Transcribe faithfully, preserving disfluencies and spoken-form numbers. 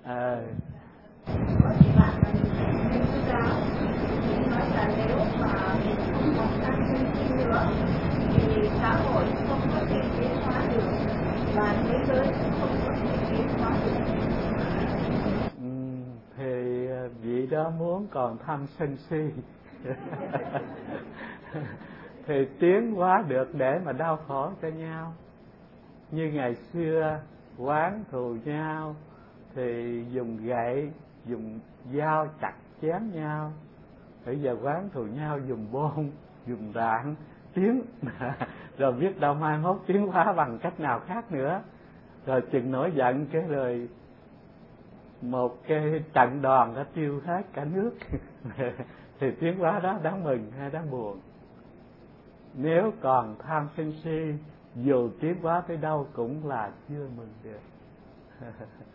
À. Có chị bạn là mình sư giáo thì nói là nếu mà mình không còn tham sân si nữa thì xã hội không có thể tiến hóa được và thế giới cũng không có thể tiến hóa được. Ừ, thì vị đó muốn còn tham sân si thì tiến hóa được để mà đau khổ cho nhau. Như ngày xưa oán thù nhau thì dùng gậy, dùng dao chặt chém nhau. Bây giờ oán thù nhau dùng bom, dùng đạn tiến rồi biết đâu mai mốt tiến hóa bằng cách nào khác nữa. Rồi chừng nổi giận cái rồi một cái trận đòn đã tiêu hết cả nước thì tiến hóa đó đáng mừng hay đáng buồn? Nếu còn tham sân si, dù tiến hóa tới đâu cũng là chưa mừng được.